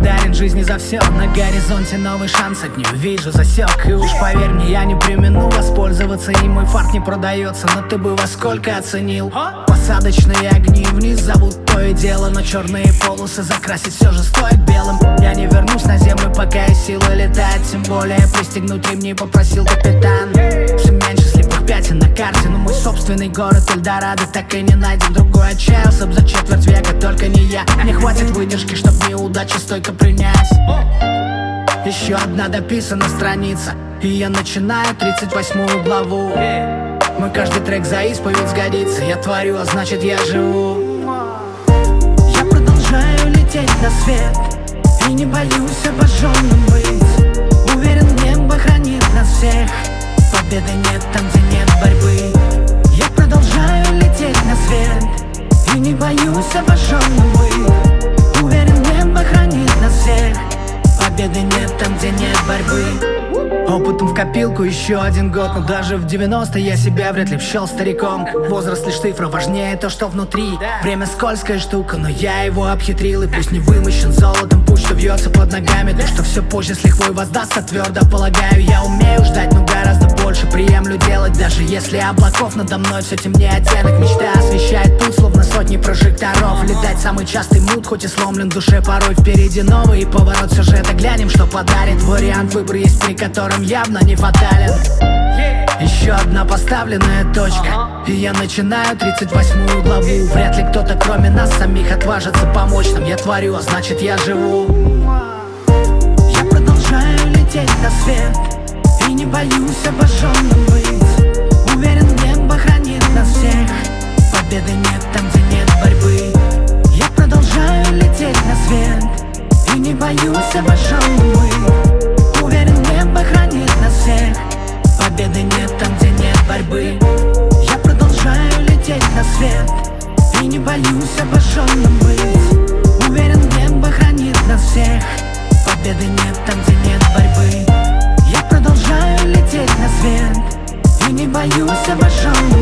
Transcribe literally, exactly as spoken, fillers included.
благодарен жизни за все. На горизонте новый шанс, от нее вижу засек. И уж поверь мне, я не премину воспользоваться. И мой фарт не продается, но ты бы во сколько оценил? Посадочные огни вниз зовут то и дело, но черные полосы закрасить все же стоит белым. Я не вернусь на землю, пока есть силы летать. Тем более пристегнуть ремни попросил капитан. Все меньше слепых пятен на карте, но мой собственный город Эльдорадо так и не найден. Другой отчаялся б за четверть века, только не я. Мне хватит выдержки, чтоб неудачи стойко принять. Еще одна дописана страница, и я начинаю тридцать восьмую главу. Мой каждый трек за исповедь сгодится. Я творю, а значит я живу. Я продолжаю лететь на свет и не боюсь обожженным быть. Уверен, небо хранит нас всех. Победы нет там, где нет борьбы. Я продолжаю лететь на свет и не боюсь обожженным быть. Уверен, небо хранит нас всех. Победы нет там, где нет борьбы. Опытом в копилку еще один год, но даже в девяносто я себя вряд ли счел стариком. Возраст лишь цифра, важнее то, что внутри. Время скользкая штука, но я его обхитрил. И пусть не вымощен золотом путь, что вьется под ногами, то, что все позже с лихвой воздастся, твердо полагаю. Я умею ждать, но гораздо больше приемлю делать. Даже если облаков надо мной все темнее оттенок. Мечта освещает путь, словно сотни прожекторов. Летать самый частый мут, хоть и сломлен в душе порой. Впереди новый поворот сюжета, глянем, что подарит. Вариант выбора есть, при котором явно не фатален. Еще одна поставленная точка, и я начинаю тридцать восьмую главу. Вряд ли кто-то кроме нас самих отважится помочь нам. Я творю, а значит я живу. Я продолжаю лететь на свет и не боюсь обожженным быть. Уверен, небо хранит нас всех. Победы нет там, где нет борьбы. Я продолжаю лететь на свет и не боюсь обожженным быть. Уверен, небо хранит нас всех. Победы нет там, где нет борьбы. Я продолжаю лететь на свет и не боюсь обожженным быть. Уверен, небо хранит нас всех. Победы нет там, где нет борьбы. Я продолжаю лететь на свет и не боюсь обожженным